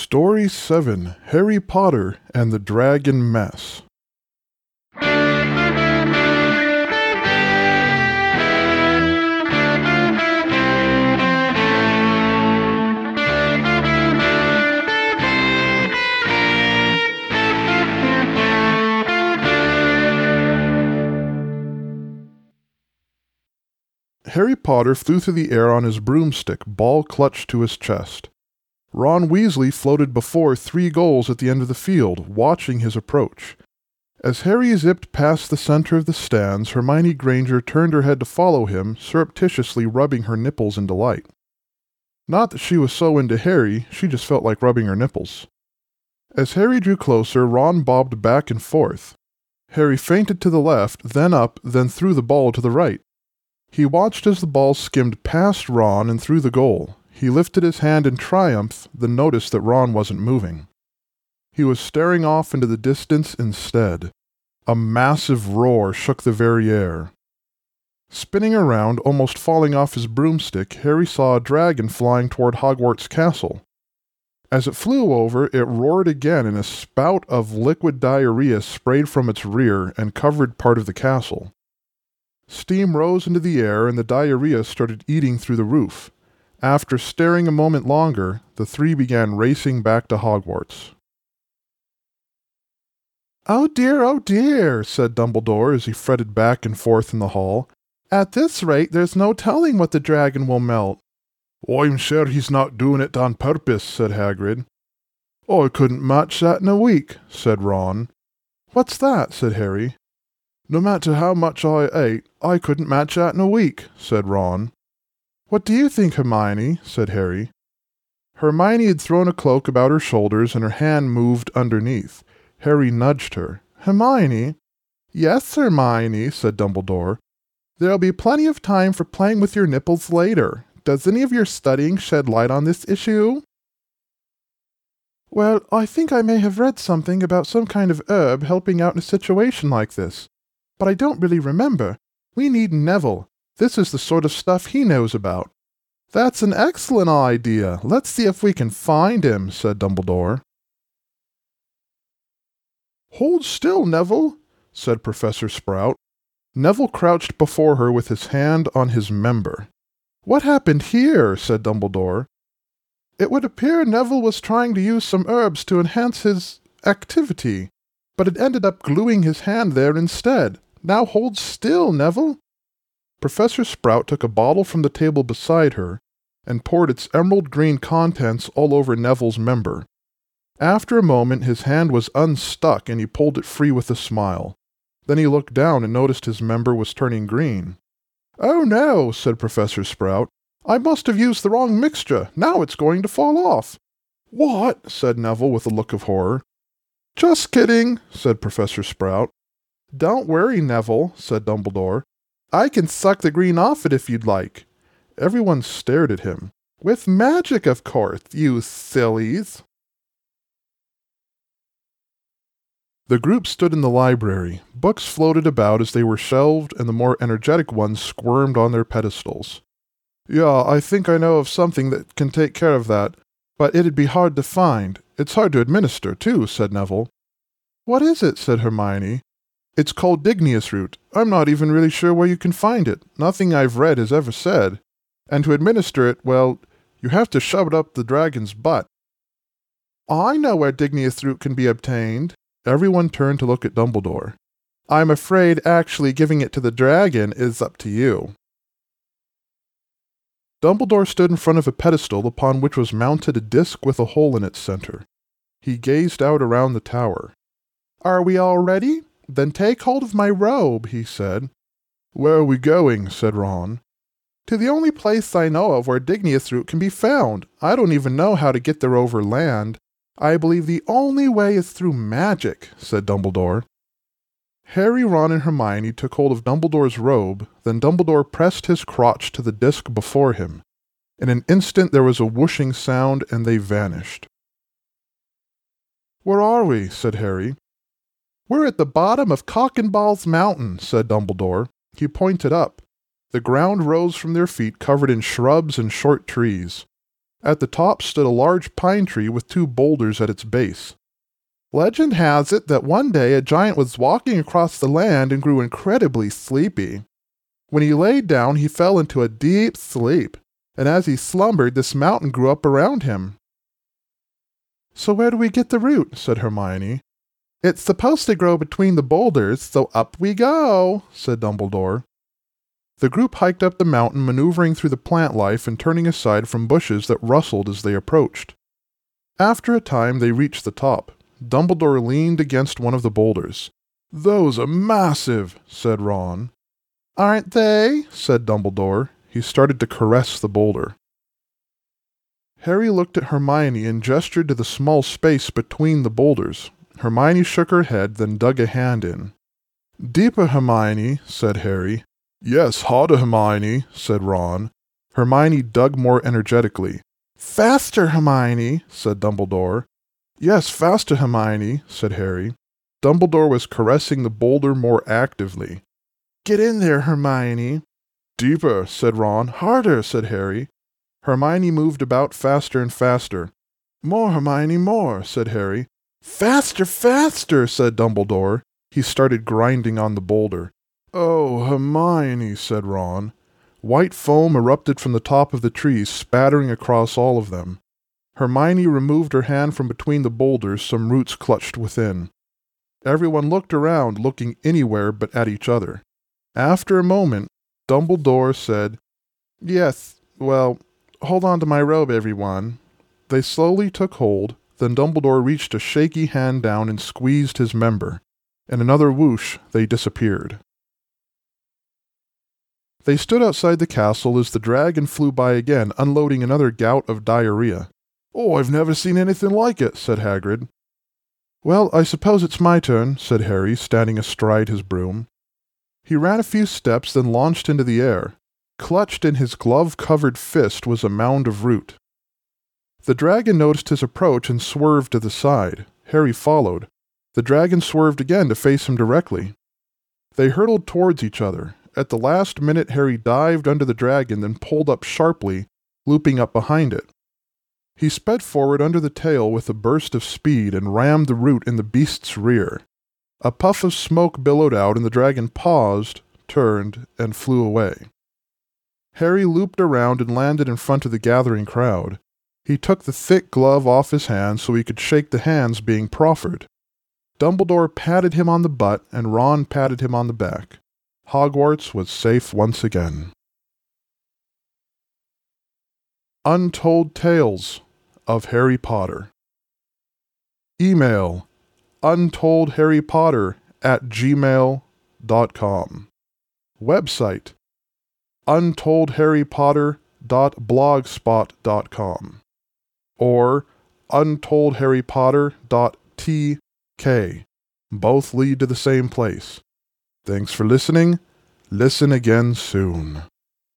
Story 7, Harry Potter and the Dragon Mess. Harry Potter flew through the air on his broomstick, ball clutched to his chest. Ron Weasley floated before 3 goals at the end of the field, watching his approach. As Harry zipped past the center of the stands, Hermione Granger turned her head to follow him, surreptitiously rubbing her nipples in delight. Not that she was so into Harry, she just felt like rubbing her nipples. As Harry drew closer, Ron bobbed back and forth. Harry feinted to the left, then up, then threw the ball to the right. He watched as the ball skimmed past Ron and through the goal. He lifted his hand in triumph, then noticed that Ron wasn't moving. He was staring off into the distance instead. A massive roar shook the very air. Spinning around, almost falling off his broomstick, Harry saw a dragon flying toward Hogwarts Castle. As it flew over, it roared again and a spout of liquid diarrhea sprayed from its rear and covered part of the castle. Steam rose into the air and the diarrhea started eating through the roof. After staring a moment longer, the 3 began racing back to Hogwarts. Oh dear, said Dumbledore as he fretted back and forth in the hall. At this rate, there's no telling what the dragon will melt. I'm sure he's not doing it on purpose, said Hagrid. I couldn't match that in a week, said Ron. What's that? Said Harry. No matter how much I ate, I couldn't match that in a week, said Ron. What do you think, Hermione? Said Harry. Hermione had thrown a cloak about her shoulders and her hand moved underneath. Harry nudged her. Hermione? Yes, Hermione, said Dumbledore. There'll be plenty of time for playing with your nipples later. Does any of your studying shed light on this issue? Well, I think I may have read something about some kind of herb helping out in a situation like this. But I don't really remember. We need Neville. This is the sort of stuff he knows about. That's an excellent idea. Let's see if we can find him, said Dumbledore. Hold still, Neville, said Professor Sprout. Neville crouched before her with his hand on his member. What happened here? Said Dumbledore. It would appear Neville was trying to use some herbs to enhance his activity, but it ended up gluing his hand there instead. Now hold still, Neville. Professor Sprout took a bottle from the table beside her and poured its emerald green contents all over Neville's member. After a moment, his hand was unstuck and he pulled it free with a smile. Then he looked down and noticed his member was turning green. Oh no, said Professor Sprout. I must have used the wrong mixture. Now it's going to fall off. What? Said Neville with a look of horror. Just kidding, said Professor Sprout. Don't worry, Neville, said Dumbledore. I can suck the green off it if you'd like. Everyone stared at him. With magic, of course, you sillies. The group stood in the library. Books floated about as they were shelved, and the more energetic ones squirmed on their pedestals. Yeah, I think I know of something that can take care of that, but it'd be hard to find. It's hard to administer, too, said Neville. What is it? Said Hermione. It's called Dignius Root. I'm not even really sure where you can find it. Nothing I've read has ever said. And to administer it, well, you have to shove it up the dragon's butt. I know where Dignius Root can be obtained. Everyone turned to look at Dumbledore. I'm afraid actually giving it to the dragon is up to you. Dumbledore stood in front of a pedestal upon which was mounted a disc with a hole in its center. He gazed out around the tower. Are we all ready? Then take hold of my robe, he said. Where are we going? Said Ron. To the only place I know of where Dignius Root can be found. I don't even know how to get there over land. I believe the only way is through magic, said Dumbledore. Harry, Ron, and Hermione took hold of Dumbledore's robe, then Dumbledore pressed his crotch to the disc before him. In an instant there was a whooshing sound, and they vanished. Where are we? Said Harry. We're at the bottom of Cock and Balls Mountain, said Dumbledore. He pointed up. The ground rose from their feet covered in shrubs and short trees. At the top stood a large pine tree with 2 boulders at its base. Legend has it that one day a giant was walking across the land and grew incredibly sleepy. When he laid down, he fell into a deep sleep, and as he slumbered, this mountain grew up around him. "So where do we get the root?" said Hermione. "It's supposed to grow between the boulders, so up we go," said Dumbledore. The group hiked up the mountain, maneuvering through the plant life and turning aside from bushes that rustled as they approached. After a time, they reached the top. Dumbledore leaned against one of the boulders. "Those are massive," said Ron. "Aren't they?" said Dumbledore. He started to caress the boulder. Harry looked at Hermione and gestured to the small space between the boulders. Hermione shook her head, then dug a hand in. "Deeper, Hermione," said Harry. "Yes, harder, Hermione," said Ron. Hermione dug more energetically. "Faster, Hermione," said Dumbledore. "Yes, faster, Hermione," said Harry. Dumbledore was caressing the boulder more actively. "Get in there, Hermione." "Deeper," said Ron. "Harder," said Harry. Hermione moved about faster and faster. "More, Hermione, more," said Harry. "Faster, faster," said Dumbledore. He started grinding on the boulder. "Oh, Hermione," said Ron. White foam erupted from the top of the tree, spattering across all of them. Hermione removed her hand from between the boulders, some roots clutched within. Everyone looked around, looking anywhere but at each other. After a moment, Dumbledore said, "Yes, well, hold on to my robe, everyone." They slowly took hold, then Dumbledore reached a shaky hand down and squeezed his member. In another whoosh, they disappeared. They stood outside the castle as the dragon flew by again, unloading another gout of diarrhea. "Oh, I've never seen anything like it," said Hagrid. "Well, I suppose it's my turn," said Harry, standing astride his broom. He ran a few steps, then launched into the air. Clutched in his glove-covered fist was a mound of root. The dragon noticed his approach and swerved to the side. Harry followed. The dragon swerved again to face him directly. They hurtled towards each other. At the last minute, Harry dived under the dragon, then pulled up sharply, looping up behind it. He sped forward under the tail with a burst of speed and rammed the root in the beast's rear. A puff of smoke billowed out, and the dragon paused, turned, and flew away. Harry looped around and landed in front of the gathering crowd. He took the thick glove off his hand so he could shake the hands being proffered. Dumbledore patted him on the butt, and Ron patted him on the back. Hogwarts was safe once again. Untold Tales of Harry Potter. Email untoldharrypotter@gmail.com. Website untoldharrypotter.blogspot.com or untoldharrypotter.tk. Both lead to the same place. Thanks for listening. Listen again soon.